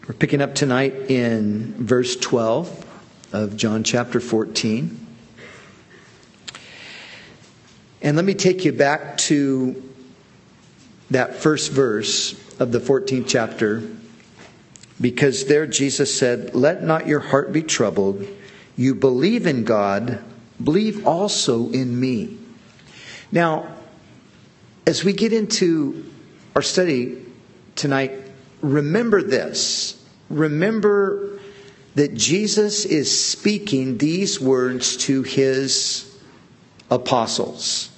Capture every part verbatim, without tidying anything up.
We're picking up tonight in verse twelve of John chapter fourteen. And let me take you back to that first verse of the fourteenth chapter, because there Jesus said, "Let not your heart be troubled. You believe in God, believe also in me." Now, as we get into our study tonight, remember this. Remember that Jesus is speaking these words to his apostles.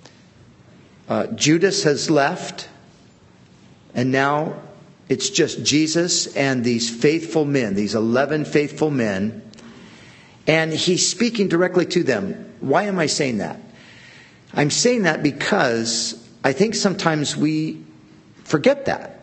Uh, Judas has left, and now it's just Jesus and these faithful men, these eleven faithful men, and he's speaking directly to them. Why am I saying that? I'm saying that because I think sometimes we forget that.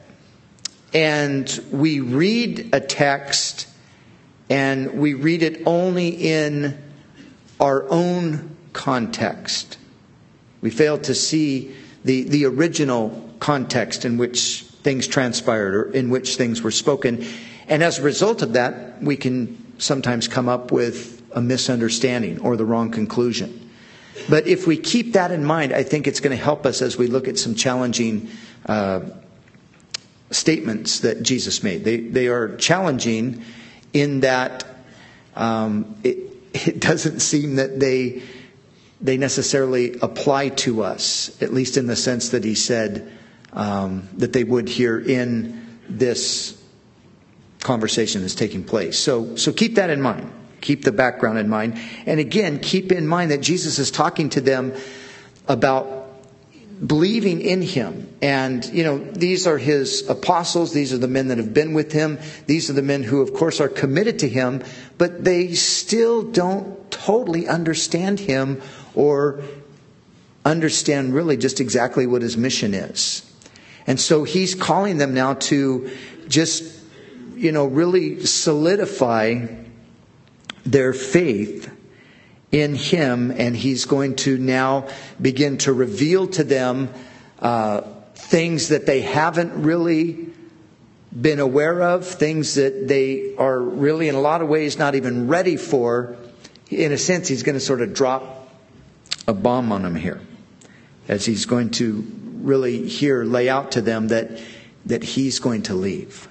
And we read a text and we read it only in our own context. We fail to see the, the original context in which things transpired or in which things were spoken. And as a result of that, we can sometimes come up with a misunderstanding or the wrong conclusion. But if we keep that in mind, I think it's going to help us as we look at some challenging uh, statements that Jesus made. They they are challenging in that um, it, it doesn't seem that they they necessarily apply to us, at least in the sense that he said um, that they would here in this conversation that's taking place. So so keep that in mind. Keep the background in mind. And again, keep in mind that Jesus is talking to them about believing in him. And, you know, these are his apostles. These are the men that have been with him. These are the men who, of course, are committed to him. But they still don't totally understand him or understand really just exactly what his mission is. And so he's calling them now to just, you know, really solidify their faith in him, and he's going to now begin to reveal to them uh, things that they haven't really been aware of, things that they are really in a lot of ways not even ready for. In a sense, he's going to sort of drop a bomb on them here, as he's going to really here lay out to them that that he's going to leave.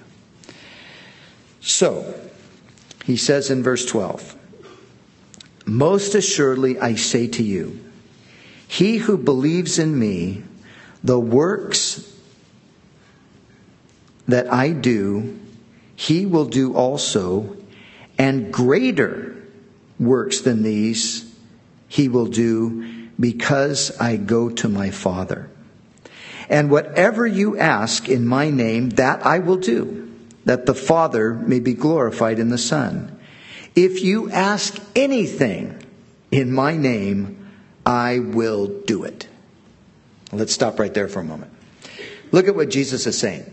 So, he says in verse twelve, "Most assuredly I say to you, he who believes in me, the works that I do, he will do also, and greater works than these he will do, because I go to my Father. And whatever you ask in my name, that I will do, that the Father may be glorified in the Son. If you ask anything in my name, I will do it." Let's stop right there for a moment. Look at what Jesus is saying.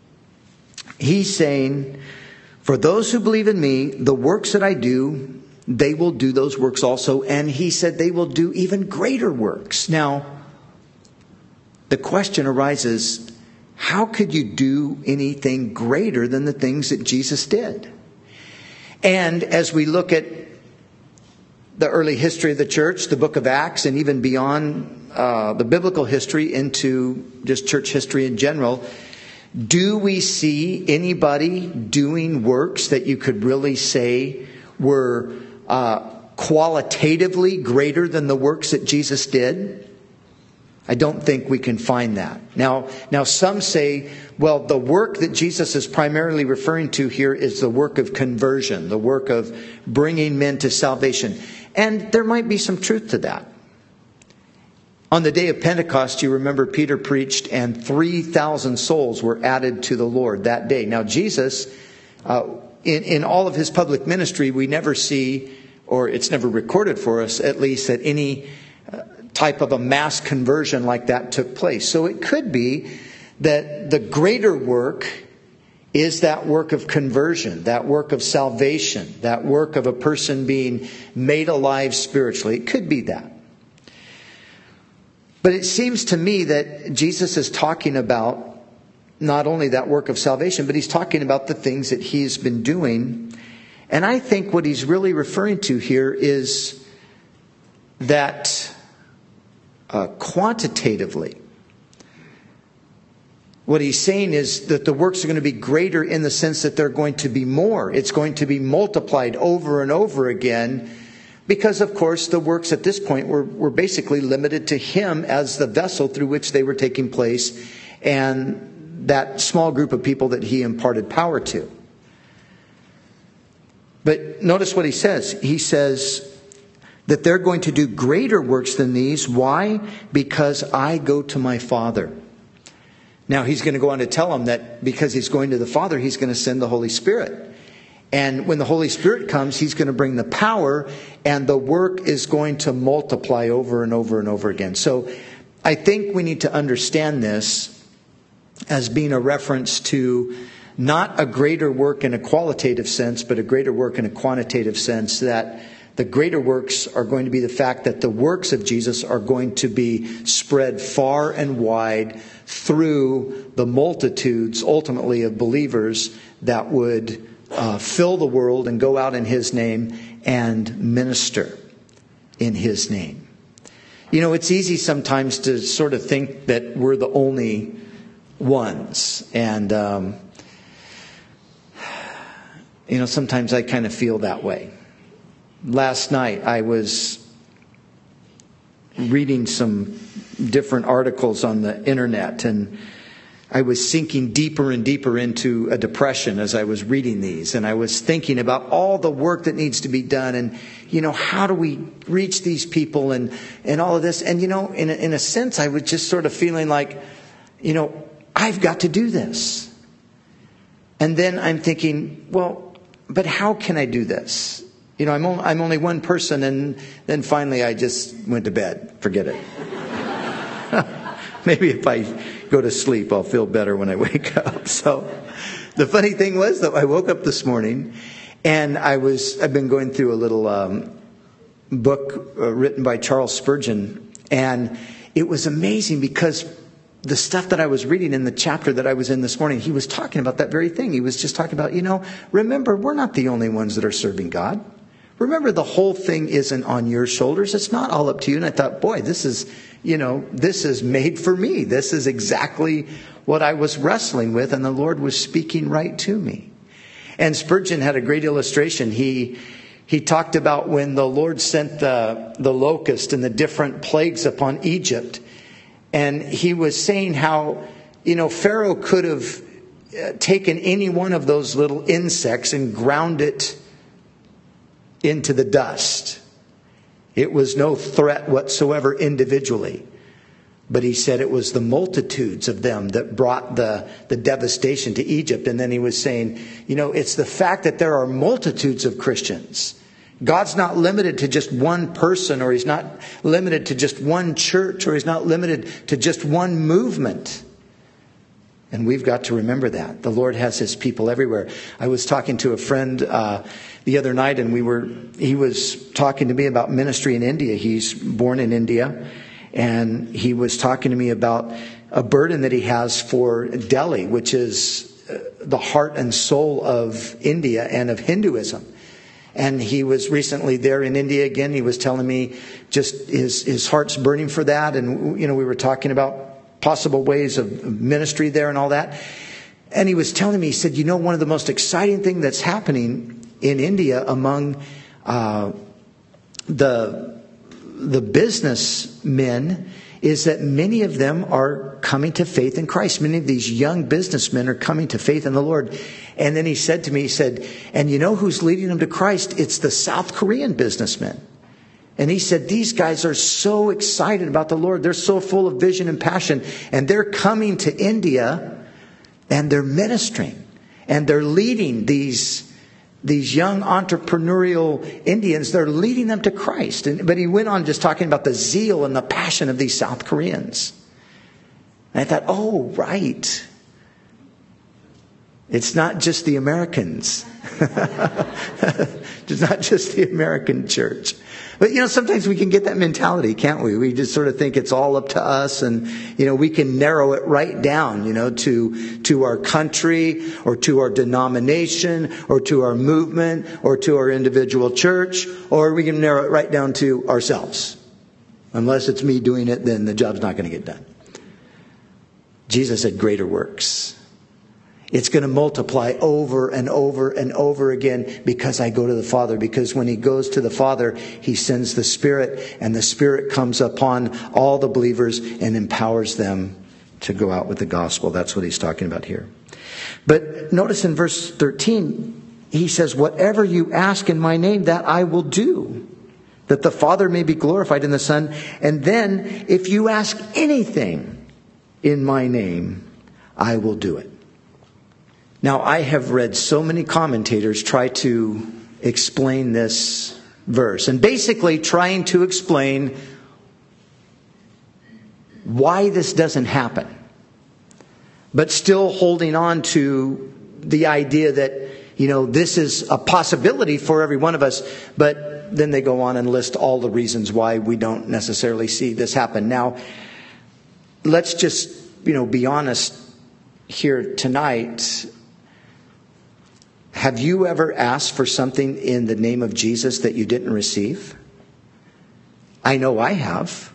He's saying, for those who believe in me, the works that I do, they will do those works also. And he said they will do even greater works. Now, the question arises, how could you do anything greater than the things that Jesus did? And as we look at the early history of the church, the book of Acts, and even beyond uh, the biblical history into just church history in general, do we see anybody doing works that you could really say were uh, qualitatively greater than the works that Jesus did? I don't think we can find that. Now, now some say, well, the work that Jesus is primarily referring to here is the work of conversion, the work of bringing men to salvation. And there might be some truth to that. On the day of Pentecost, you remember Peter preached and three thousand souls were added to the Lord that day. Now, Jesus, uh, in, in all of his public ministry, we never see, or it's never recorded for us at least, that any uh, type of a mass conversion like that took place. So it could be that the greater work is that work of conversion, that work of salvation, that work of a person being made alive spiritually. It could be that. But it seems to me that Jesus is talking about not only that work of salvation, but he's talking about the things that he's been doing. And I think what he's really referring to here is that uh, quantitatively, what he's saying is that the works are going to be greater in the sense that they're going to be more. It's going to be multiplied over and over again because, of course, the works at this point were, were basically limited to him as the vessel through which they were taking place and that small group of people that he imparted power to. But notice what he says. He says that they're going to do greater works than these. Why? Because I go to my Father. Now, he's going to go on to tell them that because he's going to the Father, he's going to send the Holy Spirit. And when the Holy Spirit comes, he's going to bring the power, and the work is going to multiply over and over and over again. So I think we need to understand this as being a reference to not a greater work in a qualitative sense, but a greater work in a quantitative sense, that the greater works are going to be the fact that the works of Jesus are going to be spread far and wide through the multitudes, ultimately, of believers that would uh, fill the world and go out in his name and minister in his name. You know, it's easy sometimes to sort of think that we're the only ones. And, um, you know, sometimes I kind of feel that way. Last night I was reading some different articles on the internet, and I was sinking deeper and deeper into a depression as I was reading these. And I was thinking about all the work that needs to be done, and, you know, how do we reach these people, and, and all of this. And, you know, in a, in a sense, I was just sort of feeling like, you know, I've got to do this. And then I'm thinking, well, but how can I do this? You know, I'm only, I'm only one person. And then finally I just went to bed. Forget it. Maybe if I go to sleep, I'll feel better when I wake up. So the funny thing was that I woke up this morning, and I was, I've been going through a little um, book uh, written by Charles Spurgeon. And it was amazing because the stuff that I was reading in the chapter that I was in this morning, he was talking about that very thing. He was just talking about, you know, remember, we're not the only ones that are serving God. Remember, the whole thing isn't on your shoulders. It's not all up to you. And I thought, boy, this is, you know, this is made for me. This is exactly what I was wrestling with. And the Lord was speaking right to me. And Spurgeon had a great illustration. He he talked about when the Lord sent the, the locust and the different plagues upon Egypt. And he was saying how, you know, Pharaoh could have taken any one of those little insects and ground it into the dust. It was no threat whatsoever individually. But he said it was the multitudes of them that brought the, the devastation to Egypt. And then he was saying, you know, it's the fact that there are multitudes of Christians. God's not limited to just one person, or he's not limited to just one church, or he's not limited to just one movement. And we've got to remember that. The Lord has his people everywhere. I was talking to a friend uh, the other night, and we were he was talking to me about ministry in India. He's born in India. And he was talking to me about a burden that he has for Delhi, which is the heart and soul of India and of Hinduism. And he was recently there in India again. He was telling me just his, his heart's burning for that. And, you know, we were talking about possible ways of ministry there and all that. And he was telling me, he said, you know, one of the most exciting things that's happening in India among uh, the the businessmen is that many of them are coming to faith in Christ. Many of these young businessmen are coming to faith in the Lord. And then he said to me, he said, and you know who's leading them to Christ? It's the South Korean businessmen. And he said, these guys are so excited about the Lord. They're so full of vision and passion. And they're coming to India and they're ministering. And they're leading these These young entrepreneurial Indians, they're leading them to Christ. And, but he went on just talking about the zeal and the passion of these South Koreans. And I thought, oh, right. It's not just the Americans. It's not just the American church. But, you know, sometimes we can get that mentality, can't we? We just sort of think it's all up to us, and, you know, we can narrow it right down, you know, to, to our country, or to our denomination, or to our movement, or to our individual church, or we can narrow it right down to ourselves. Unless it's me doing it, then the job's not going to get done. Jesus said greater works. It's going to multiply over and over and over again because I go to the Father. Because when he goes to the Father, he sends the Spirit, and the Spirit comes upon all the believers and empowers them to go out with the gospel. That's what he's talking about here. But notice in verse thirteen, he says, whatever you ask in my name, that I will do, that the Father may be glorified in the Son. And then, if you ask anything in my name, I will do it. Now, I have read so many commentators try to explain this verse, and basically trying to explain why this doesn't happen, but still holding on to the idea that, you know, this is a possibility for every one of us. But then they go on and list all the reasons why we don't necessarily see this happen. Now, let's just, you know, be honest here tonight. Have you ever asked for something in the name of Jesus that you didn't receive? I know I have.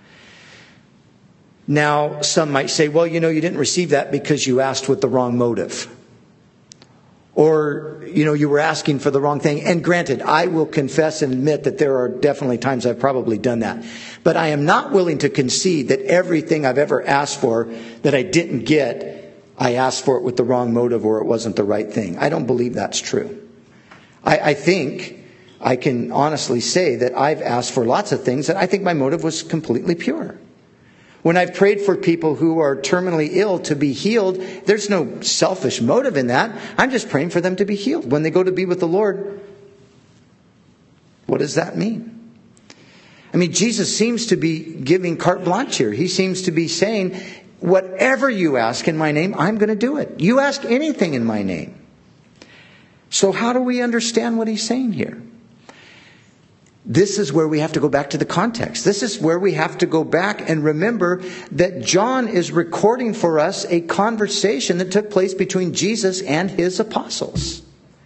Now, some might say, well, you know, you didn't receive that because you asked with the wrong motive. Or, you know, you were asking for the wrong thing. And granted, I will confess and admit that there are definitely times I've probably done that. But I am not willing to concede that everything I've ever asked for that I didn't get, I asked for it with the wrong motive, or it wasn't the right thing. I don't believe that's true. I, I think I can honestly say that I've asked for lots of things that I think my motive was completely pure. When I've prayed for people who are terminally ill to be healed, there's no selfish motive in that. I'm just praying for them to be healed. When they go to be with the Lord, what does that mean? I mean, Jesus seems to be giving carte blanche here. He seems to be saying, whatever you ask in my name, I'm going to do it. You ask anything in my name. So how do we understand what he's saying here? This is where we have to go back to the context. This is where we have to go back and remember that John is recording for us a conversation that took place between Jesus and his apostles.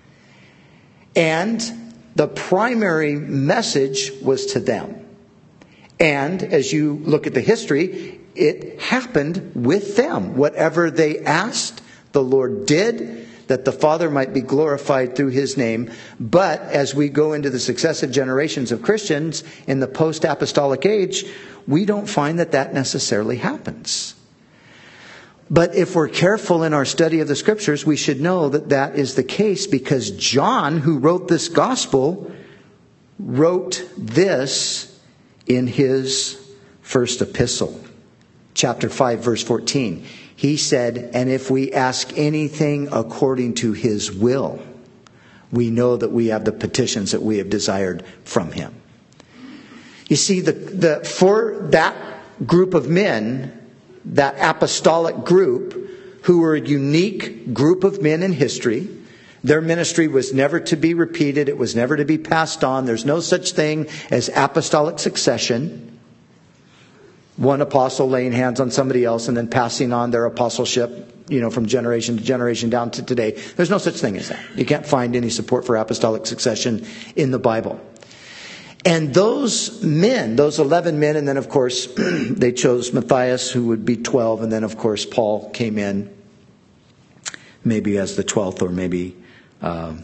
And the primary message was to them. And as you look at the history, it happened with them. Whatever they asked, the Lord did, that the Father might be glorified through his name. But as we go into the successive generations of Christians in the post-apostolic age, we don't find that that necessarily happens. But if we're careful in our study of the Scriptures, we should know that that is the case, because John, who wrote this gospel, wrote this in his first epistle. Chapter five, verse fourteen. He said, and if we ask anything according to his will, we know that we have the petitions that we have desired from him. You see, the, the for that group of men, that apostolic group, who were a unique group of men in history, their ministry was never to be repeated. It was never to be passed on. There's no such thing as apostolic succession. One apostle laying hands on somebody else and then passing on their apostleship, you know, from generation to generation down to today. There's no such thing as that. You can't find any support for apostolic succession in the Bible. And those men, those eleven men, and then of course they chose Matthias, who would be twelve, and then of course Paul came in maybe as the twelfth, or maybe um,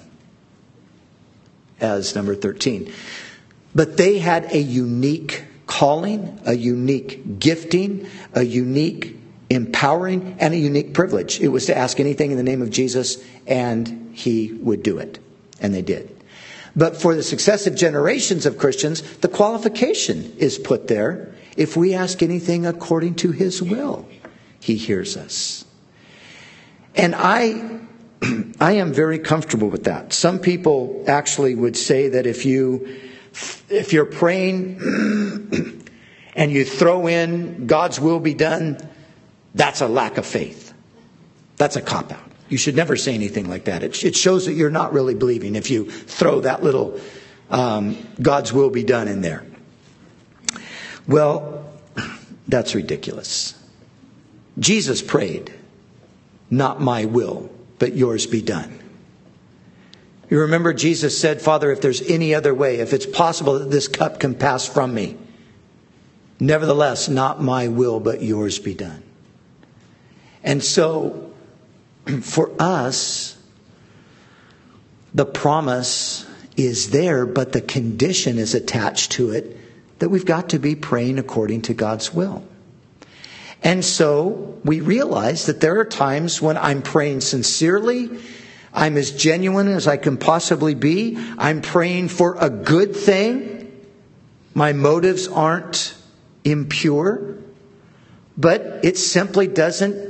as number thirteen. But they had a unique calling, a unique gifting, a unique empowering, and a unique privilege. It was to ask anything in the name of Jesus, and he would do it. And they did. But for the successive generations of Christians, the qualification is put there. If we ask anything according to his will, he hears us. And I, I am very comfortable with that. Some people actually would say that if you If you're praying and you throw in God's will be done, that's a lack of faith. That's a cop-out. You should never say anything like that. It, it shows that you're not really believing if you throw that little um, God's will be done in there. Well, that's ridiculous. Jesus prayed, not my will, but yours be done. You remember Jesus said, Father, if there's any other way, if it's possible that this cup can pass from me, nevertheless, not my will, but yours be done. And so, for us, the promise is there, but the condition is attached to it that we've got to be praying according to God's will. And so we realize that there are times when I'm praying sincerely, I'm as genuine as I can possibly be, I'm praying for a good thing, my motives aren't impure, but it simply doesn't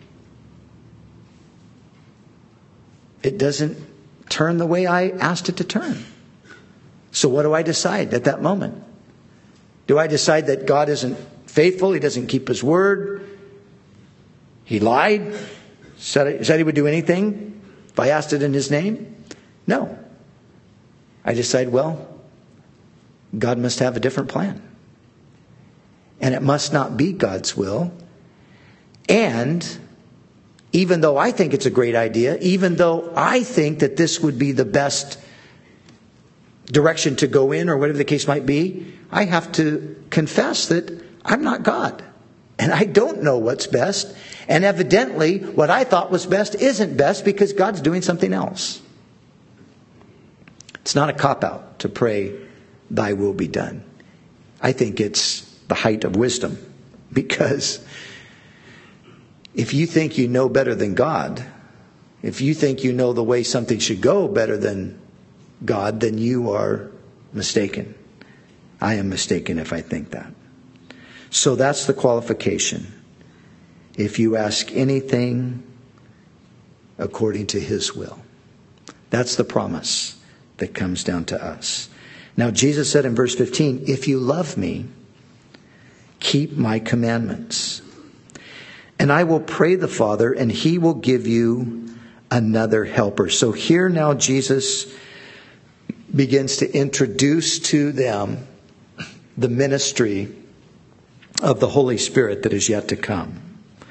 it doesn't turn the way I asked it to turn. So what do I decide at that moment? Do I decide that God isn't faithful? He doesn't keep his word? He lied? Said, said he would do anything if I asked it in his name? No. I decide, well, God must have a different plan. And it must not be God's will. And even though I think it's a great idea, even though I think that this would be the best direction to go in, or whatever the case might be, I have to confess that I'm not God. And I don't know what's best. And evidently, what I thought was best isn't best because God's doing something else. It's not a cop-out to pray, thy will be done. I think it's the height of wisdom. Because if you think you know better than God, if you think you know the way something should go better than God, then you are mistaken. I am mistaken if I think that. So that's the qualification. If you ask anything according to his will. That's the promise that comes down to us. Now Jesus said in verse fifteen, if you love me, keep my commandments. And I will pray the Father, and he will give you another helper. So here now Jesus begins to introduce to them the ministry of the Holy Spirit that is yet to come.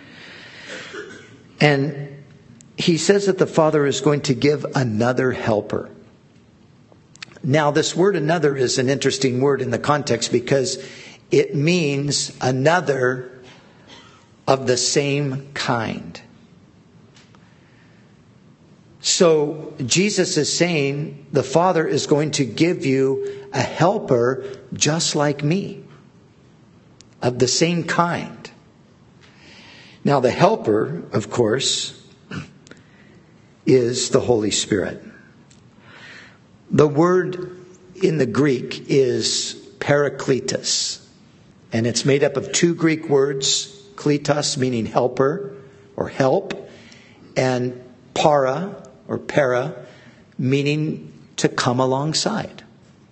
And he says that the Father is going to give another helper. Now, this word another is an interesting word in the context because it means another of the same kind. So Jesus is saying the Father is going to give you a helper just like me, of the same kind. Now the helper, of course, is the Holy Spirit. The word in the Greek is parakletos, and it's made up of two Greek words, kletos meaning helper or help, and para or para meaning to come alongside.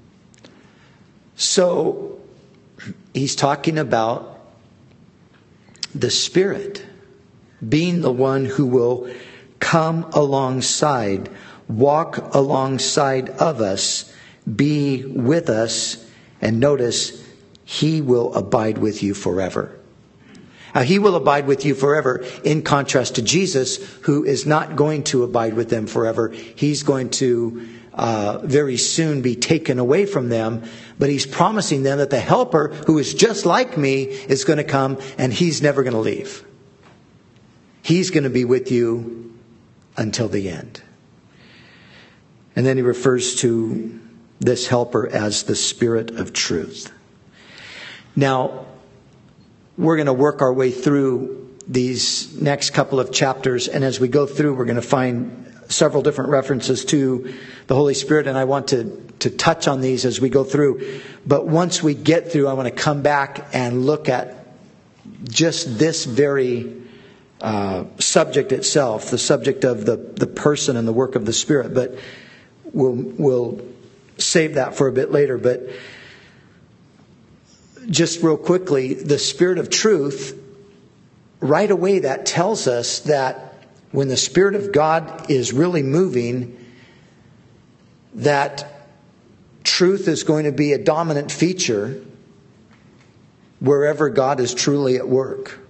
So he's talking about the Spirit being the one who will come alongside, walk alongside of us, be with us, and notice, he will abide with you forever. Now, he will abide with you forever in contrast to Jesus, who is not going to abide with them forever. He's going to uh, very soon be taken away from them. But he's promising them that the helper, who is just like me, is going to come, and he's never going to leave. He's going to be with you until the end. And then he refers to this helper as the Spirit of truth. Now, we're going to work our way through these next couple of chapters. And as we go through, we're going to find several different references to the Holy Spirit. And I want to, to touch on these as we go through. But once we get through, I want to come back and look at just this very uh, subject itself, the subject of the, the person and the work of the Spirit. But we'll, we'll save that for a bit later. But just real quickly, the Spirit of truth, right away that tells us that when the Spirit of God is really moving, that truth is going to be a dominant feature wherever God is truly at work.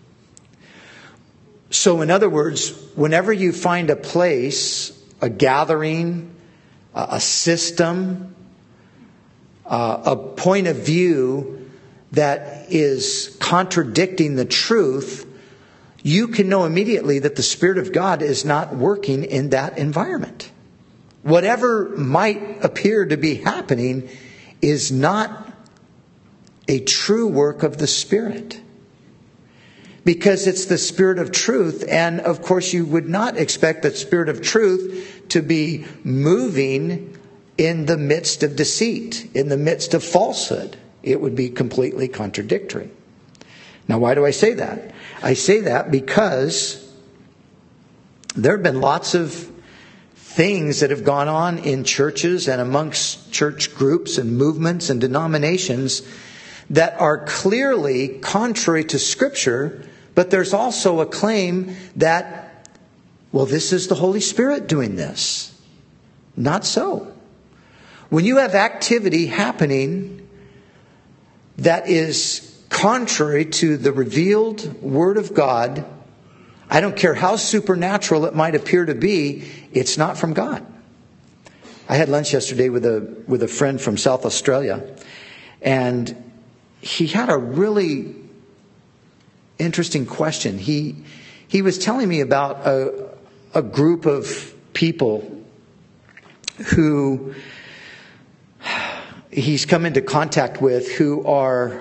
So in other words, whenever you find a place, a gathering, a system, uh, a point of view that is contradicting the truth, you can know immediately that the Spirit of God is not working in that environment. Whatever might appear to be happening is not a true work of the Spirit. Because it's the Spirit of truth. And of course you would not expect the Spirit of truth to be moving in the midst of deceit, in the midst of falsehood. It would be completely contradictory. Now why do I say that? I say that because there have been lots of things that have gone on in churches and amongst church groups and movements and denominations that are clearly contrary to Scripture, but there's also a claim that, well, this is the Holy Spirit doing this. Not so. When you have activity happening that is contrary to the revealed Word of God, I don't care how supernatural it might appear to be, it's not from God. I had lunch yesterday with a with a friend from South Australia, and he had a really interesting question. He he was telling me about a a group of people who he's come into contact with who are,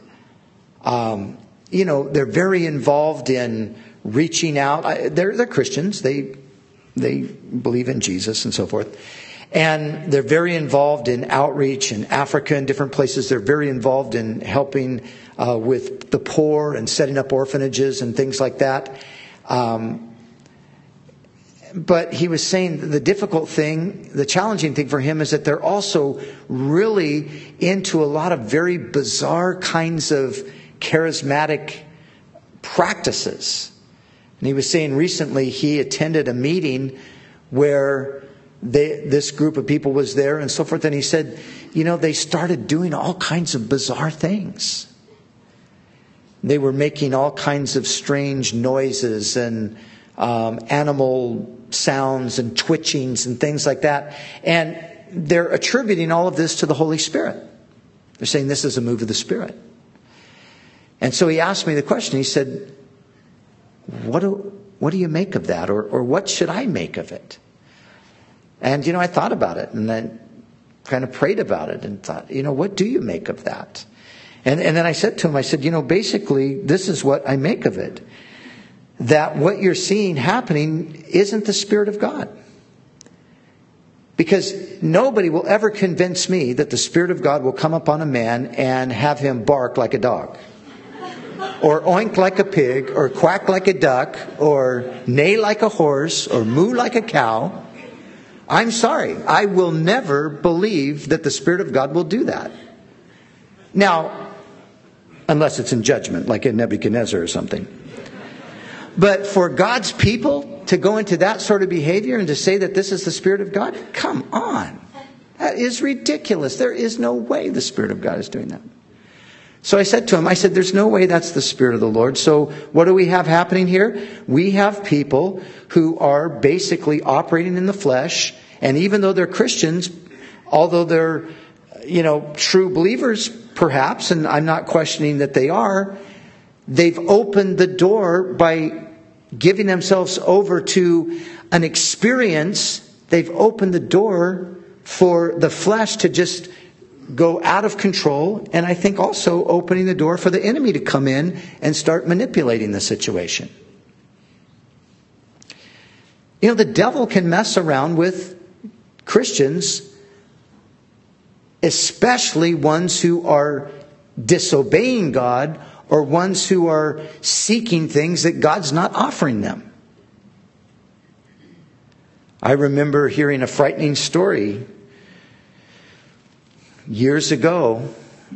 um, you know, they're very involved in reaching out. They're they're Christians. They they believe in Jesus and so forth. And they're very involved in outreach in Africa and different places. They're very involved in helping uh, with the poor and setting up orphanages and things like that. Um, but he was saying the difficult thing, the challenging thing for him is that they're also really into a lot of very bizarre kinds of charismatic practices. And he was saying recently he attended a meeting where They, this group of people was there and so forth. And he said, you know, they started doing all kinds of bizarre things. They were making all kinds of strange noises and um, animal sounds and twitchings and things like that. And they're attributing all of this to the Holy Spirit. They're saying this is a move of the Spirit. And so he asked me the question. He said, what do, what do you make of that? Or, or what should I make of it? And, you know, I thought about it and then kind of prayed about it and thought, you know, what do you make of that? And, and then I said to him, I said, you know, basically, this is what I make of it. That what you're seeing happening isn't the Spirit of God. Because nobody will ever convince me that the Spirit of God will come upon a man and have him bark like a dog. Or oink like a pig, or quack like a duck, or neigh like a horse, or moo like a cow. I'm sorry, I will never believe that the Spirit of God will do that. Now, unless it's in judgment, like in Nebuchadnezzar or something. But for God's people to go into that sort of behavior and to say that this is the Spirit of God, come on. That is ridiculous. There is no way the Spirit of God is doing that. So I said to him, I said, there's no way that's the Spirit of the Lord. So what do we have happening here? We have people who are basically operating in the flesh. And even though they're Christians, although they're, you know, true believers, perhaps, and I'm not questioning that they are, they've opened the door by giving themselves over to an experience. They've opened the door for the flesh to just go out of control, and I think also opening the door for the enemy to come in and start manipulating the situation. You know, the devil can mess around with Christians, especially ones who are disobeying God or ones who are seeking things that God's not offering them. I remember hearing a frightening story years ago.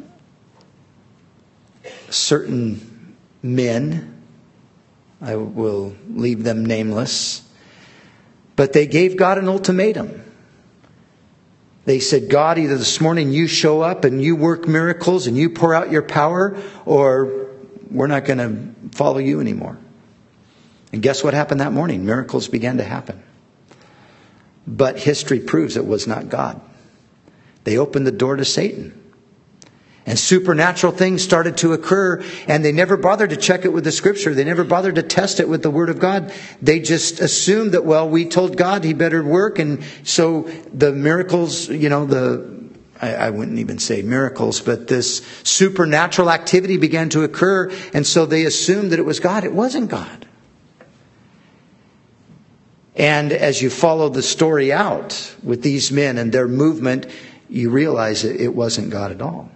Certain men, I will leave them nameless, but they gave God an ultimatum. They said, God, either this morning you show up and you work miracles and you pour out your power, or we're not going to follow you anymore. And guess what happened that morning? Miracles began to happen. But history proves it was not God. They opened the door to Satan. And supernatural things started to occur, and they never bothered to check it with the Scripture. They never bothered to test it with the Word of God. They just assumed that, well, we told God He better work, and so the miracles, you know, the I, I wouldn't even say miracles, but this supernatural activity began to occur, and so they assumed that it was God. It wasn't God. And as you follow the story out with these men and their movement, you realize it, it wasn't God at all.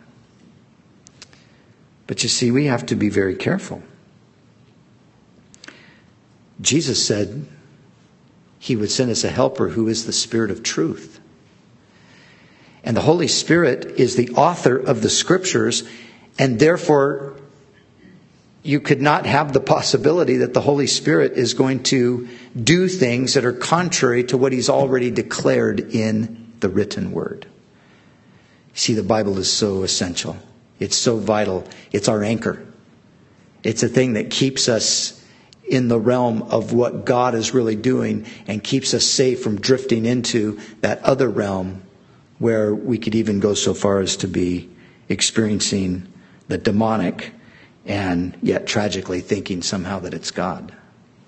But you see, we have to be very careful. Jesus said He would send us a helper who is the Spirit of truth. And the Holy Spirit is the author of the Scriptures, and therefore you could not have the possibility that the Holy Spirit is going to do things that are contrary to what He's already declared in the written Word. See, the Bible is so essential. It's so vital. It's our anchor. It's a thing that keeps us in the realm of what God is really doing and keeps us safe from drifting into that other realm where we could even go so far as to be experiencing the demonic and yet tragically thinking somehow that it's God.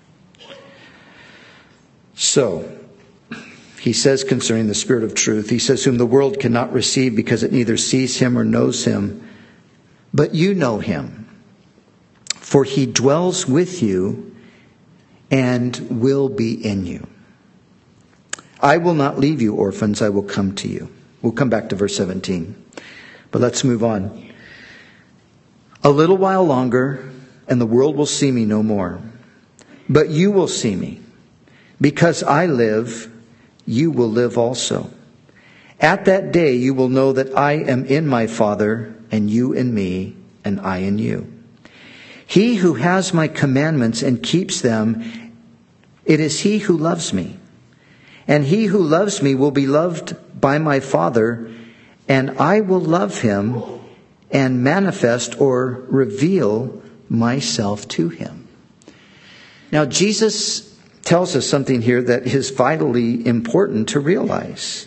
So, He says concerning the Spirit of truth, He says, whom the world cannot receive because it neither sees Him or knows Him. But you know Him, for He dwells with you and will be in you. I will not leave you orphans, I will come to you. We'll come back to verse seventeen. But let's move on. A little while longer, and the world will see me no more. But you will see me. Because I live, you will live also. At that day you will know that I am in my Father, and you in me, and I in you. He who has my commandments and keeps them, it is he who loves me. And he who loves me will be loved by my Father, and I will love him and manifest or reveal myself to him. Now, Jesus tells us something here that is vitally important to realize.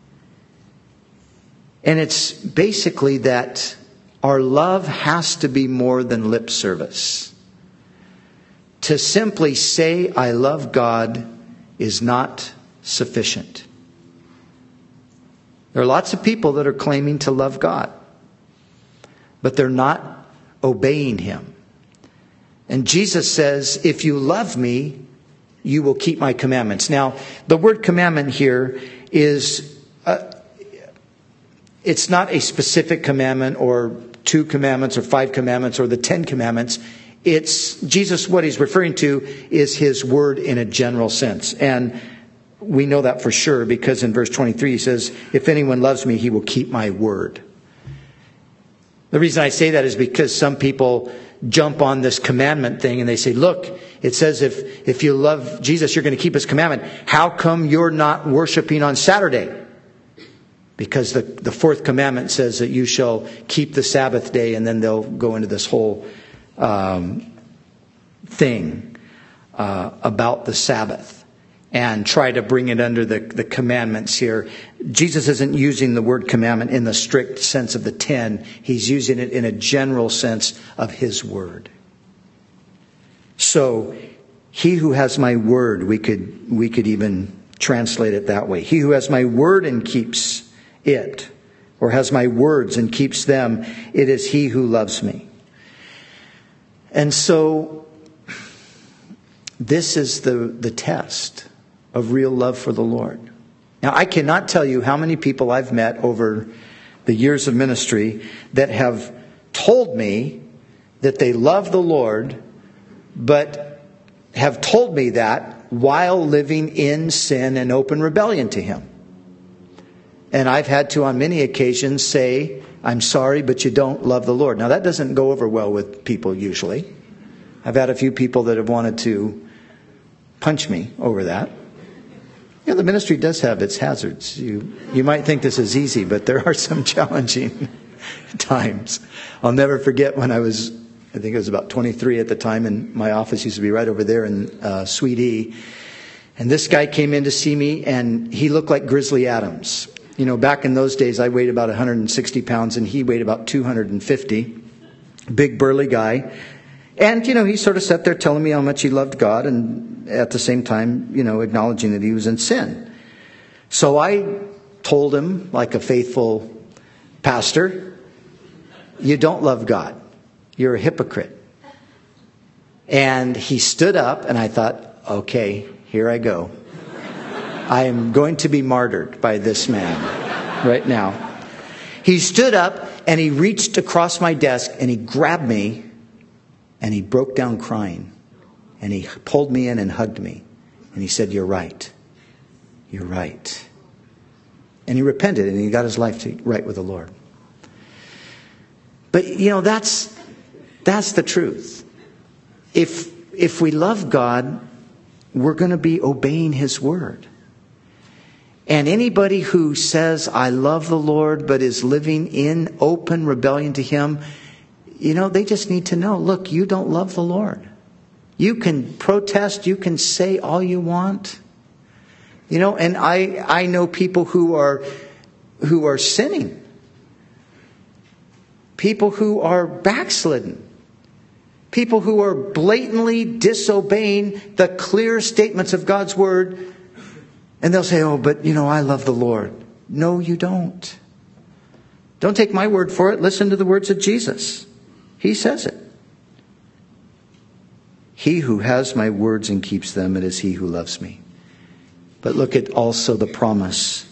And it's basically that our love has to be more than lip service. To simply say, I love God, is not sufficient. There are lots of people that are claiming to love God, but they're not obeying Him. And Jesus says, if you love me, you will keep my commandments. Now, the word commandment here is, uh, it's not a specific commandment or two commandments or five commandments or the ten commandments. It's Jesus, what He's referring to is His word in a general sense. And we know that for sure because in verse twenty-three He says, if anyone loves me, he will keep my word. The reason I say that is because some people jump on this commandment thing and they say, look, it says if, if you love Jesus, you're going to keep His commandment. How come you're not worshiping on Saturday? Because the, the fourth commandment says that you shall keep the Sabbath day, and then they'll go into this whole um, thing uh, about the Sabbath and try to bring it under the, the commandments here. Jesus isn't using the word commandment in the strict sense of the ten. He's using it in a general sense of His word. So, he who has my word, we could we could even translate it that way. He who has my word and keeps it, or has my words and keeps them, it is he who loves me. And so, this is the, the test of real love for the Lord. Now, I cannot tell you how many people I've met over the years of ministry that have told me that they love the Lord, but have told me that while living in sin and open rebellion to Him. And I've had to, on many occasions, say, I'm sorry, but you don't love the Lord. Now, that doesn't go over well with people usually. I've had a few people that have wanted to punch me over that. Yeah, the ministry does have its hazards. You you might think this is easy, but there are some challenging times. I'll never forget when I was, I think I was about twenty-three at the time, and my office used to be right over there in uh, Suite E. And this guy came in to see me, and he looked like Grizzly Adams. You know, back in those days, I weighed about one hundred sixty pounds, and he weighed about two hundred fifty. Big, burly guy. And, you know, he sort of sat there telling me how much he loved God, and at the same time, you know, acknowledging that he was in sin. So I told him, like a faithful pastor, you don't love God. You're a hypocrite. And he stood up, and I thought, okay, here I go. I am going to be martyred by this man right now. He stood up and he reached across my desk and he grabbed me and he broke down crying. And he pulled me in and hugged me. And he said, you're right. You're right. And he repented and he got his life to, right with the Lord. But, you know, that's that's the truth. If if we love God, we're going to be obeying His word. And anybody who says, I love the Lord, but is living in open rebellion to Him, you know, they just need to know, look, you don't love the Lord. You can protest, you can say all you want. You know, and I, I know people who are who are sinning. People who are backslidden. People who are blatantly disobeying the clear statements of God's word. And they'll say, oh, but you know, I love the Lord. No, you don't. Don't take my word for it. Listen to the words of Jesus. He says it. He who has my words and keeps them, it is he who loves me. But look at also the promise.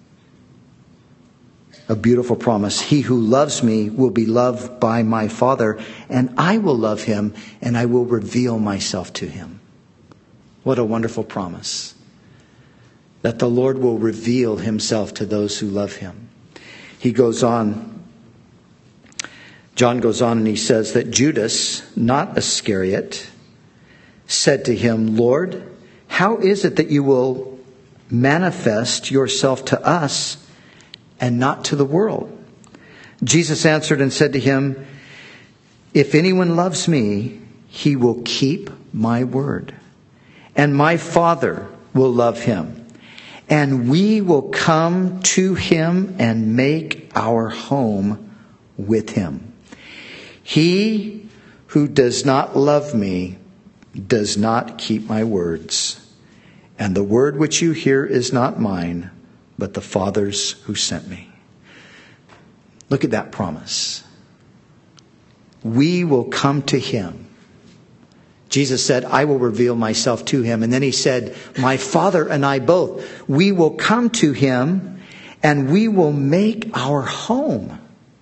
A beautiful promise. He who loves me will be loved by my Father, and I will love him, and I will reveal myself to him. What a wonderful promise. That the Lord will reveal himself to those who love him. He goes on. John goes on and he says that Judas, not Iscariot, said to him, Lord, how is it that you will manifest yourself to us and not to the world? Jesus answered and said to him, if anyone loves me, he will keep my word, and my Father will love him. And we will come to him and make our home with him. He who does not love me does not keep my words. And the word which you hear is not mine, but the Father's who sent me. Look at that promise. We will come to him. Jesus said, I will reveal myself to him. And then he said, my Father and I both, we will come to him and we will make our home.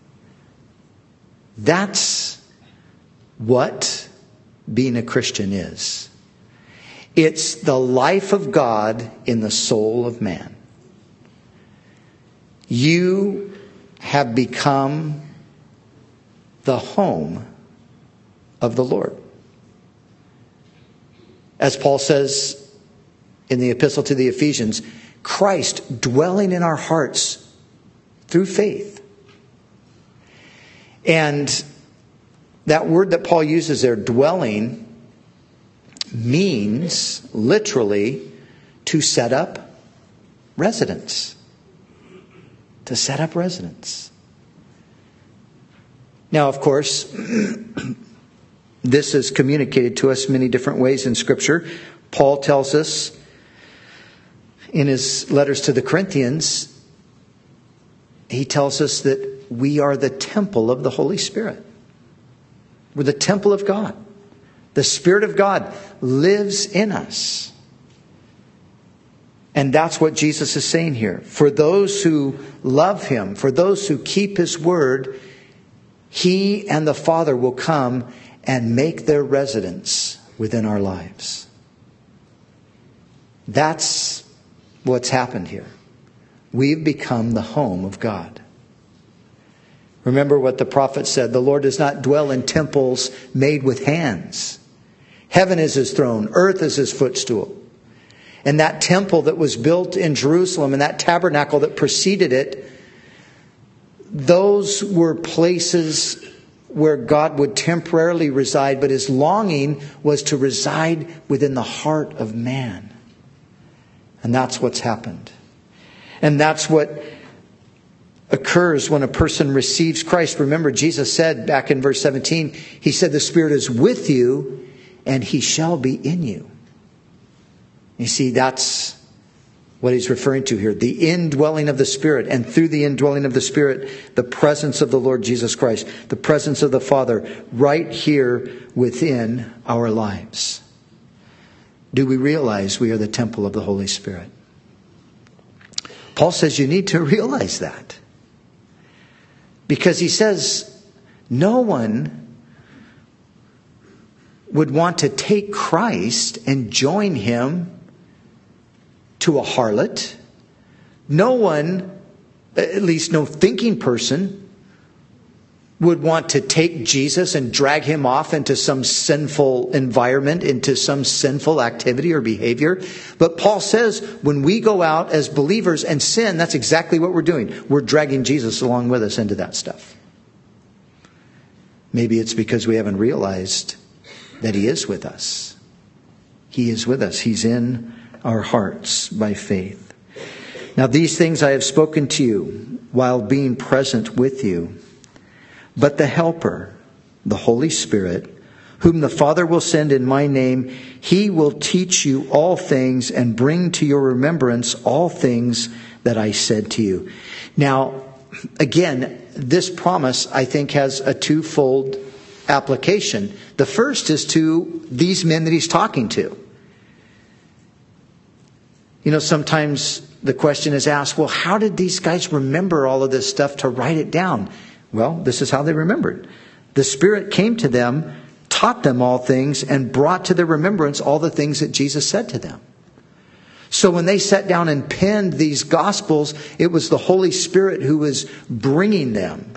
That's what being a Christian is. It's the life of God in the soul of man. You have become the home of the Lord. As Paul says in the epistle to the Ephesians, Christ dwelling in our hearts through faith. And that word that Paul uses there, dwelling, means literally to set up residence. To set up residence. Now, of course, this is communicated to us many different ways in Scripture. Paul tells us in his letters to the Corinthians, he tells us that we are the temple of the Holy Spirit. We're the temple of God. The Spirit of God lives in us. And that's what Jesus is saying here. For those who love him, for those who keep his word, he and the Father will come and make their residence within our lives. That's what's happened here. We've become the home of God. Remember what the prophet said, the Lord does not dwell in temples made with hands. Heaven is his throne, earth is his footstool. And that temple that was built in Jerusalem and that tabernacle that preceded it, those were places where God would temporarily reside, but his longing was to reside within the heart of man. And that's what's happened. And that's what occurs when a person receives Christ. Remember, Jesus said back in verse seventeen, he said, the Spirit is with you and he shall be in you. You see, that's what he's referring to here. The indwelling of the Spirit. And through the indwelling of the Spirit, the presence of the Lord Jesus Christ. The presence of the Father right here within our lives. Do we realize we are the temple of the Holy Spirit? Paul says you need to realize that. Because he says no one would want to take Christ and join him to a harlot. No one, at least no thinking person, would want to take Jesus and drag him off into some sinful environment, into some sinful activity or behavior. But Paul says when we go out as believers and sin, that's exactly what we're doing. We're dragging Jesus along with us into that stuff. Maybe it's because we haven't realized that he is with us. He is with us. He's in our hearts by faith. Now these things I have spoken to you while being present with you. But the Helper, the Holy Spirit, whom the Father will send in my name, he will teach you all things and bring to your remembrance all things that I said to you. Now, again, this promise, I think, has a twofold application. The first is to these men that he's talking to. You know, sometimes the question is asked, well, how did these guys remember all of this stuff to write it down? Well, this is how they remembered. The Spirit came to them, taught them all things, and brought to their remembrance all the things that Jesus said to them. So when they sat down and penned these Gospels, it was the Holy Spirit who was bringing them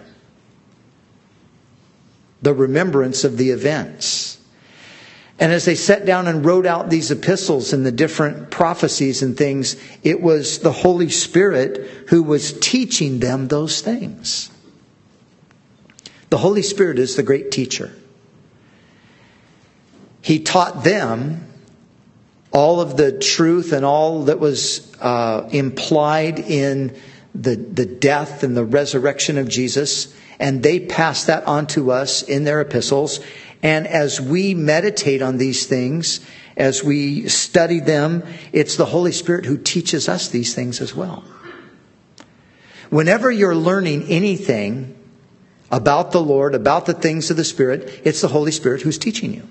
the remembrance of the events. And as they sat down and wrote out these epistles and the different prophecies and things, it was the Holy Spirit who was teaching them those things. The Holy Spirit is the great teacher. He taught them all of the truth and all that was uh, implied in the, the death and the resurrection of Jesus. And they passed that on to us in their epistles. And as we meditate on these things, as we study them, it's the Holy Spirit who teaches us these things as well. Whenever you're learning anything about the Lord, about the things of the Spirit, it's the Holy Spirit who's teaching you.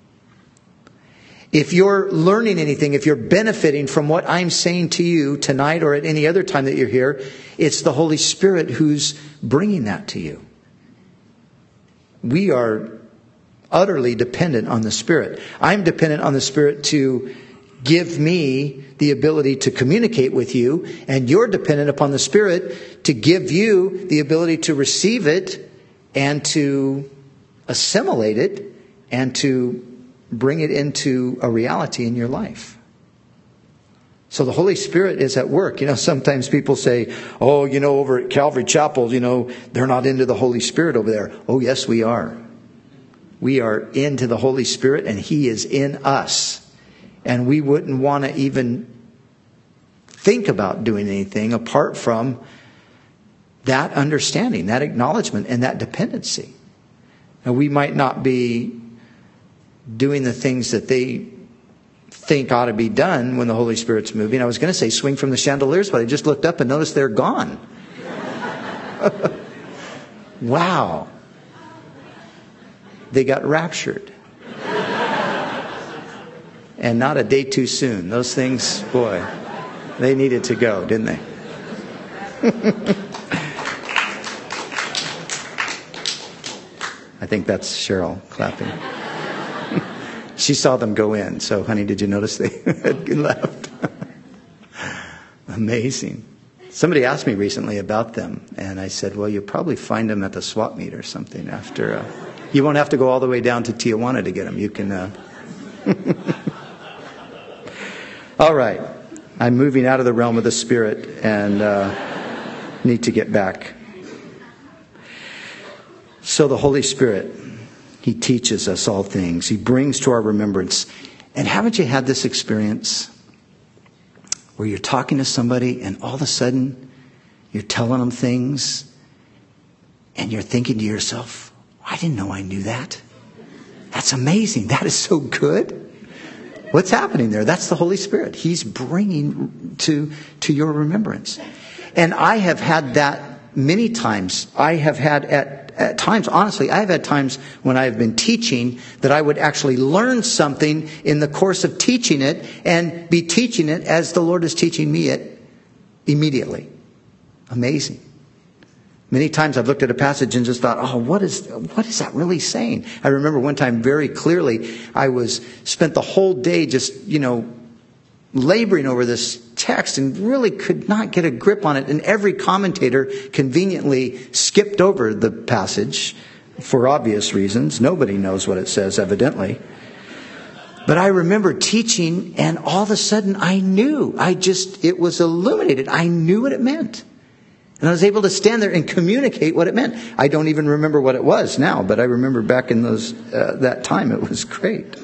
If you're learning anything, if you're benefiting from what I'm saying to you tonight or at any other time that you're here, it's the Holy Spirit who's bringing that to you. We are utterly dependent on the Spirit. I'm dependent on the Spirit to give me the ability to communicate with you, and you're dependent upon the Spirit to give you the ability to receive it and to assimilate it and to bring it into a reality in your life. So the Holy Spirit is at work. You know, sometimes people say, oh, you know, over at Calvary Chapel, you know, they're not into the Holy Spirit over there. Oh, yes, we are. We are into the Holy Spirit and He is in us. And we wouldn't want to even think about doing anything apart from that understanding, that acknowledgement, and that dependency. And we might not be doing the things that they think ought to be done when the Holy Spirit's moving. I was going to say swing from the chandeliers, but I just looked up and noticed they're gone. Wow. They got raptured. And not a day too soon. Those things, boy, they needed to go, didn't they? I think that's Cheryl clapping. She saw them go in. So, honey, did you notice they had left? Amazing. Somebody asked me recently about them. And I said, well, you'll probably find them at the swap meet or something after. Uh, you won't have to go all the way down to Tijuana to get them. You can... Uh... All right. I'm moving out of the realm of the Spirit and uh, need to get back. So the Holy Spirit, He teaches us all things. He brings to our remembrance. And haven't you had this experience where you're talking to somebody and all of a sudden you're telling them things and you're thinking to yourself, I didn't know I knew that. That's amazing. That is so good. What's happening there? That's the Holy Spirit. He's bringing to, to your remembrance. And I have had that many times. I have had at, at times, honestly, I have had times when I have been teaching that I would actually learn something in the course of teaching it and be teaching it as the Lord is teaching me it immediately. Amazing. Many times I've looked at a passage and just thought, oh, what is what is that really saying? I remember one time very clearly, I was spent the whole day just, you know, laboring over this text and really could not get a grip on it. And every commentator conveniently skipped over the passage for obvious reasons. Nobody knows what it says, evidently. But I remember teaching and all of a sudden I knew. I just, it was illuminated. I knew what it meant. And I was able to stand there and communicate what it meant. I don't even remember what it was now, but I remember back in those uh, that time it was great.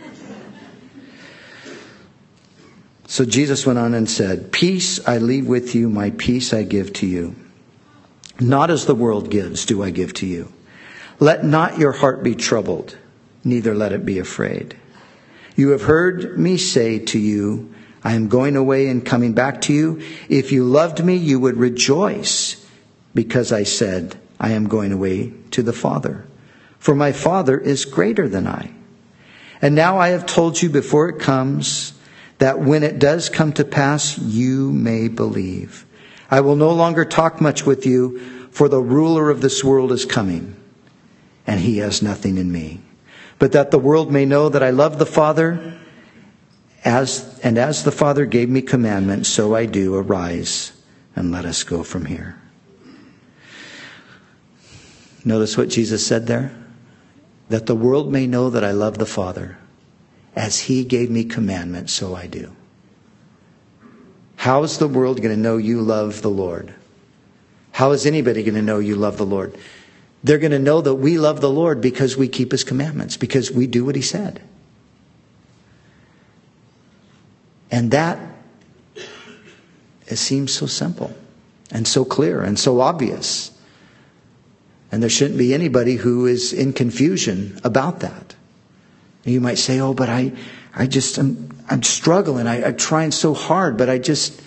So Jesus went on and said, "Peace I leave with you, my peace I give to you. Not as the world gives do I give to you. Let not your heart be troubled, neither let it be afraid. You have heard me say to you, I am going away and coming back to you. If you loved me, you would rejoice because I said, I am going away to the Father. For my Father is greater than I. And now I have told you before it comes, that when it does come to pass, you may believe. I will no longer talk much with you, for the ruler of this world is coming, and he has nothing in me. But that the world may know that I love the Father, As and as the Father gave me commandment, so I do. Arise and let us go from here." Notice what Jesus said there. That the world may know that I love the Father. As He gave me commandment, so I do. How is the world going to know you love the Lord? How is anybody going to know you love the Lord? They're going to know that we love the Lord because we keep His commandments, because we do what He said. And that, it seems so simple and so clear and so obvious. And there shouldn't be anybody who is in confusion about that. And you might say, oh, but I, I just, I'm, I'm struggling. I, I'm trying so hard, but I just,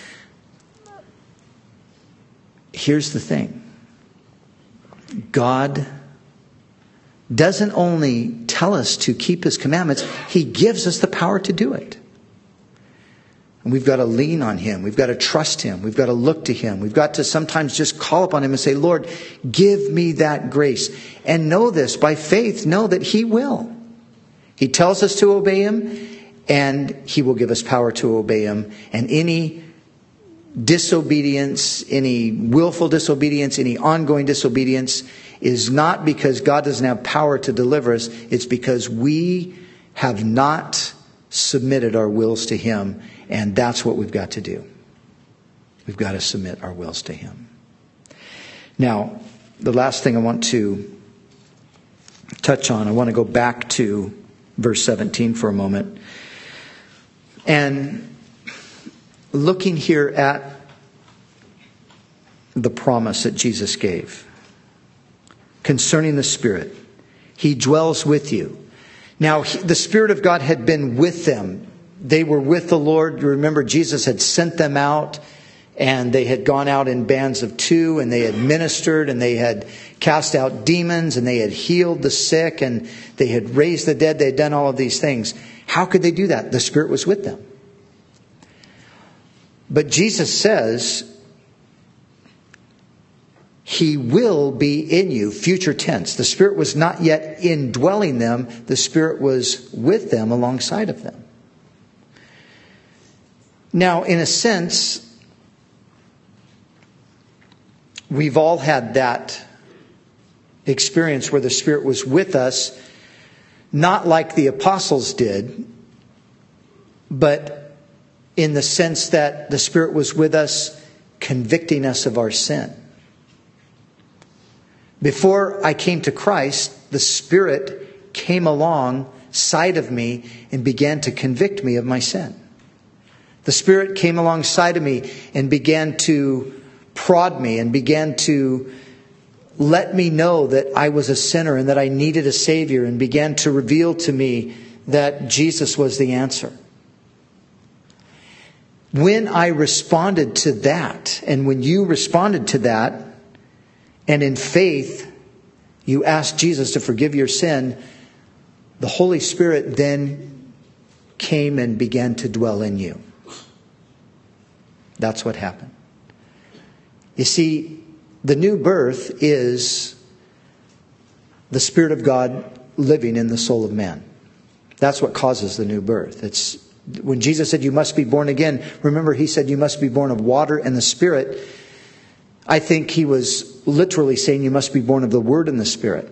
here's the thing. God doesn't only tell us to keep His commandments, He gives us the power to do it. And we've got to lean on Him. We've got to trust Him. We've got to look to Him. We've got to sometimes just call upon Him and say, Lord, give me that grace. And know this, by faith, know that He will. He tells us to obey Him, and He will give us power to obey Him. And any disobedience, any willful disobedience, any ongoing disobedience is not because God doesn't have power to deliver us. It's because we have not submitted our wills to Him. And that's what we've got to do. We've got to submit our wills to Him. Now, the last thing I want to touch on, I want to go back to verse seventeen for a moment. And looking here at the promise that Jesus gave concerning the Spirit. He dwells with you. Now, the Spirit of God had been with them. They were with the Lord. You remember Jesus had sent them out, and they had gone out in bands of two, and they had ministered, and they had cast out demons, and they had healed the sick, and they had raised the dead. They had done all of these things. How could they do that? The Spirit was with them. But Jesus says, He will be in you, future tense. The Spirit was not yet indwelling them. The Spirit was with them, alongside of them. Now, in a sense, we've all had that experience where the Spirit was with us, not like the apostles did, but in the sense that the Spirit was with us, convicting us of our sin. Before I came to Christ, the Spirit came alongside of me and began to convict me of my sin. The Spirit came alongside of me and began to prod me and began to let me know that I was a sinner and that I needed a Savior, and began to reveal to me that Jesus was the answer. When I responded to that, and when you responded to that, and in faith you asked Jesus to forgive your sin, the Holy Spirit then came and began to dwell in you. That's what happened. You see, the new birth is the Spirit of God living in the soul of man. That's what causes the new birth. It's when Jesus said you must be born again, remember he said you must be born of water and the Spirit. I think he was literally saying you must be born of the Word and the Spirit.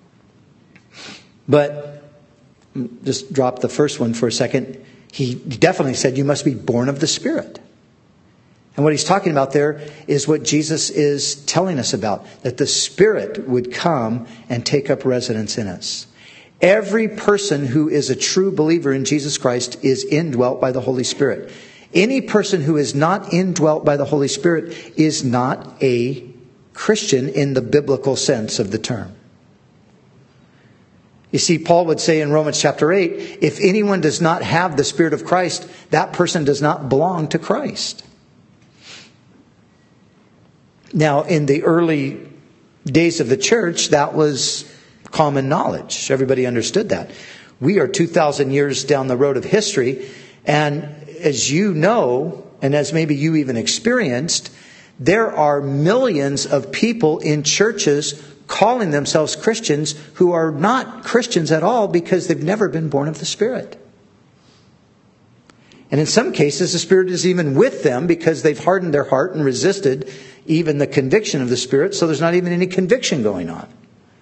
But just drop the first one for a second. He definitely said you must be born of the Spirit. And what he's talking about there is what Jesus is telling us about, that the Spirit would come and take up residence in us. Every person who is a true believer in Jesus Christ is indwelt by the Holy Spirit. Any person who is not indwelt by the Holy Spirit is not a Christian in the biblical sense of the term. You see, Paul would say in Romans chapter eight, if anyone does not have the Spirit of Christ, that person does not belong to Christ. Now, in the early days of the church, that was common knowledge. Everybody understood that. We are two thousand years down the road of history, and as you know, and as maybe you even experienced, there are millions of people in churches calling themselves Christians who are not Christians at all because they've never been born of the Spirit. And in some cases, the Spirit is even with them because they've hardened their heart and resisted even the conviction of the Spirit, so there's not even any conviction going on.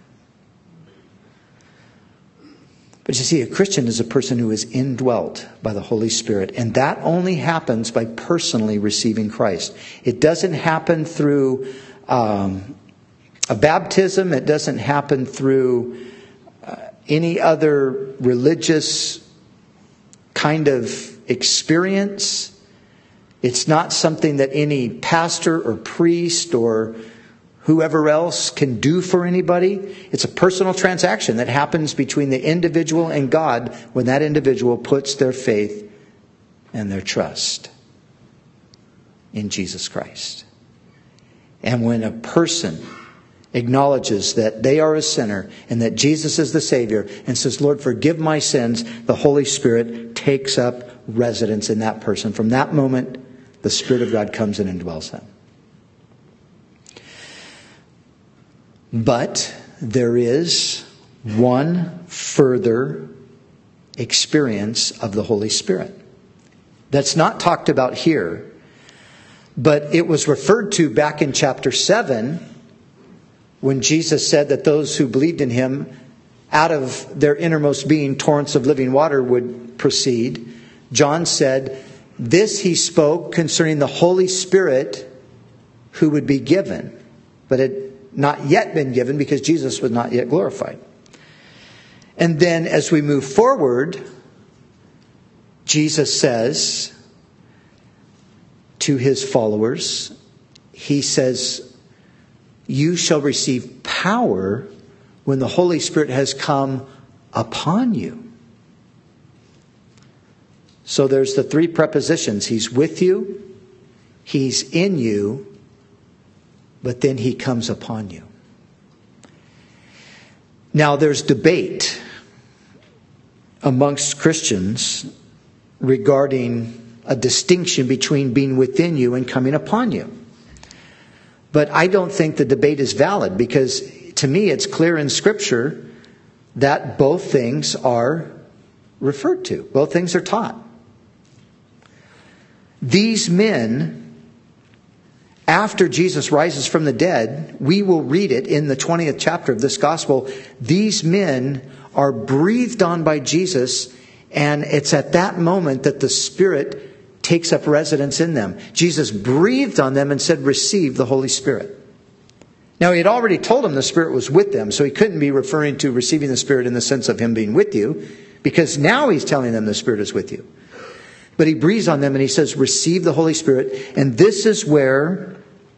But you see, a Christian is a person who is indwelt by the Holy Spirit. And that only happens by personally receiving Christ. It doesn't happen through um, a baptism. It doesn't happen through uh, any other religious kind of experience. It's not something that any pastor or priest or whoever else can do for anybody. It's a personal transaction that happens between the individual and God when that individual puts their faith and their trust in Jesus Christ. And when a person acknowledges that they are a sinner and that Jesus is the Savior and says, Lord, forgive my sins, the Holy Spirit takes up residence in that person. From that moment, the Spirit of God comes in and dwells them. But there is one further experience of the Holy Spirit that's not talked about here, but it was referred to back in chapter seven when Jesus said that those who believed in him, out of their innermost being, torrents of living water would proceed. John said, this he spoke concerning the Holy Spirit who would be given, but it not yet been given because Jesus was not yet glorified. And then as we move forward, Jesus says to his followers, he says, you shall receive power when the Holy Spirit has come upon you. So there's the three prepositions. He's with you, he's in you, but then he comes upon you. Now there's debate amongst Christians regarding a distinction between being within you and coming upon you. But I don't think the debate is valid because to me it's clear in Scripture that both things are referred to. Both things are taught. These men, after Jesus rises from the dead, we will read it in the twentieth chapter of this gospel. These men are breathed on by Jesus, and it's at that moment that the Spirit takes up residence in them. Jesus breathed on them and said, receive the Holy Spirit. Now, he had already told them the Spirit was with them, so he couldn't be referring to receiving the Spirit in the sense of him being with you, because now he's telling them the Spirit is with you. But he breathes on them and he says, receive the Holy Spirit. And this is where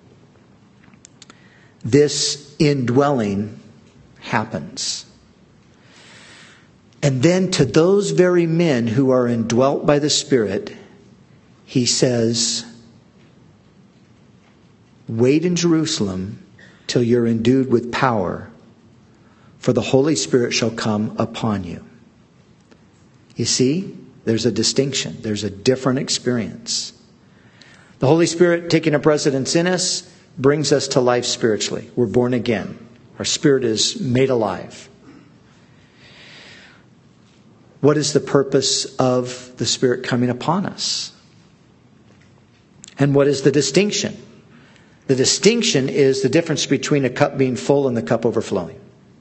this indwelling happens. And then to those very men who are indwelt by the Spirit, he says, wait in Jerusalem till you're endued with power, for the Holy Spirit shall come upon you. You see, there's a distinction. There's a different experience. The Holy Spirit taking up residence in us brings us to life spiritually. We're born again. Our spirit is made alive. What is the purpose of the Spirit coming upon us? And what is the distinction? The distinction is the difference between a cup being full and the cup overflowing.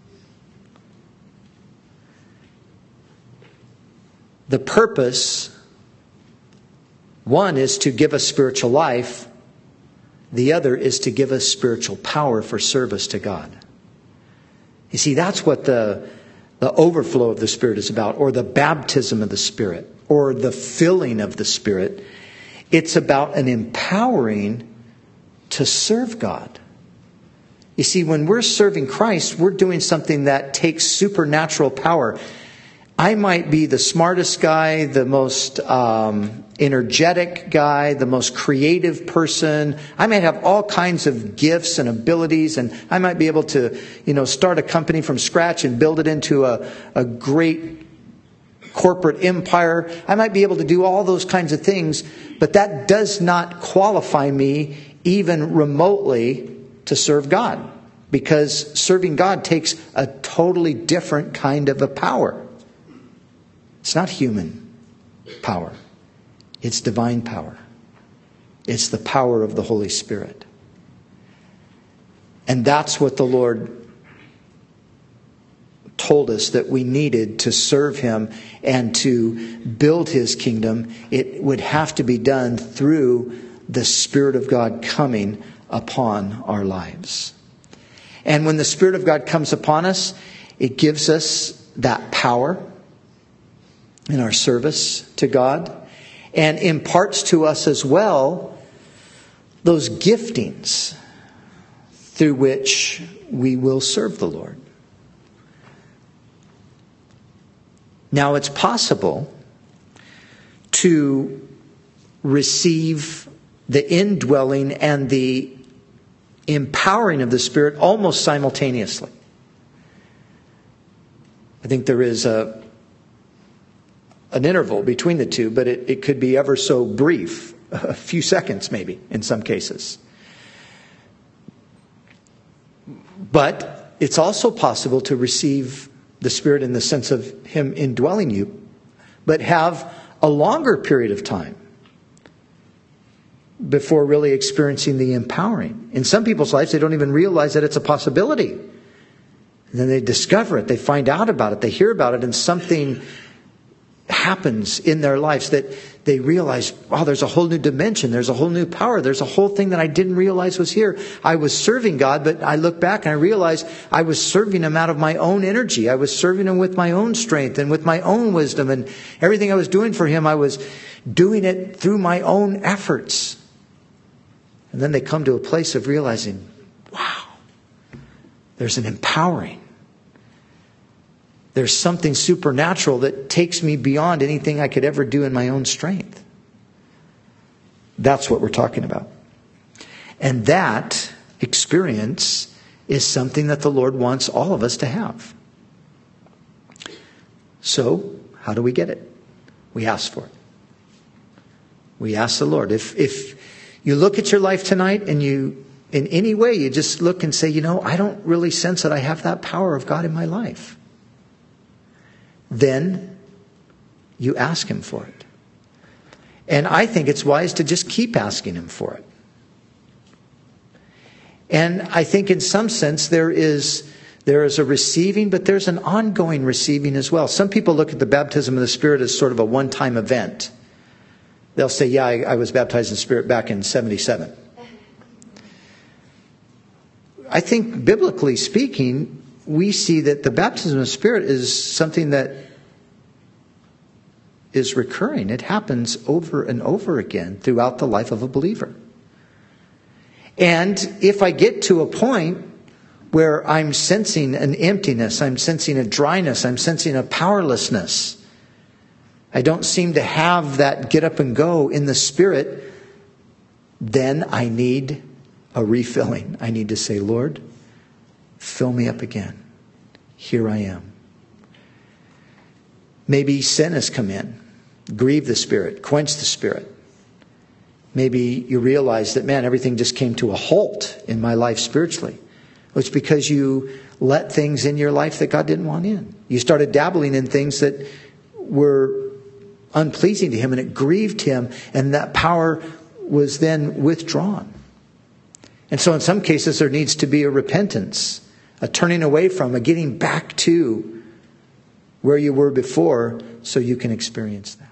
The purpose, one is to give us spiritual life. The other is to give us spiritual power for service to God. You see, that's what the, the overflow of the Spirit is about, or the baptism of the Spirit, or the filling of the Spirit. It's about an empowering to serve God. You see, when we're serving Christ, we're doing something that takes supernatural power. I might be the smartest guy, the most um, energetic guy, the most creative person. I might have all kinds of gifts and abilities, and I might be able to, you know, start a company from scratch and build it into a, a great corporate empire. I might be able to do all those kinds of things, but that does not qualify me even remotely to serve God, because serving God takes a totally different kind of a power. It's not human power. It's divine power. It's the power of the Holy Spirit. And that's what the Lord told us that we needed to serve Him and to build His kingdom. It would have to be done through the Spirit of God coming upon our lives. And when the Spirit of God comes upon us, it gives us that power in our service to God, and imparts to us as well those giftings through which we will serve the Lord. Now, it's possible to receive the indwelling and the empowering of the Spirit almost simultaneously. I think there is a an interval between the two, but it, it could be ever so brief, a few seconds maybe in some cases. But it's also possible to receive the Spirit in the sense of Him indwelling you, but have a longer period of time before really experiencing the empowering. In some people's lives, they don't even realize that it's a possibility. And then they discover it, they find out about it, they hear about it, and something happens in their lives that they realize, wow, there's a whole new dimension. There's a whole new power. There's a whole thing that I didn't realize was here. I was serving God, but I look back and I realize I was serving Him out of my own energy. I was serving Him with my own strength and with my own wisdom, and everything I was doing for Him, I was doing it through my own efforts. And then they come to a place of realizing, wow, there's an empowering. There's something supernatural that takes me beyond anything I could ever do in my own strength. That's what we're talking about. And that experience is something that the Lord wants all of us to have. So, how do we get it? We ask for it. We ask the Lord. If, if you look at your life tonight and you, in any way, you just look and say, you know, I don't really sense that I have that power of God in my life, then you ask Him for it. And I think it's wise to just keep asking Him for it. And I think in some sense there is there is a receiving, but there's an ongoing receiving as well. Some people look at the baptism of the Spirit as sort of a one-time event. they'll say, yeah, I, I was baptized in the Spirit back in seventy-seven. I think biblically speaking, we see that the baptism of the Spirit is something that is recurring. It happens over and over again throughout the life of a believer. And if I get to a point where I'm sensing an emptiness, I'm sensing a dryness, I'm sensing a powerlessness, I don't seem to have that get up and go in the Spirit, then I need a refilling. I need to say, Lord, fill me up again. Here I am. Maybe sin has come in, grieve the Spirit, quench the Spirit. Maybe you realize that, man, everything just came to a halt in my life spiritually. It's because you let things in your life that God didn't want in. You started dabbling in things that were unpleasing to Him, and it grieved Him, and that power was then withdrawn. And so in some cases there needs to be a repentance, a turning away from, a getting back to where you were before so you can experience that.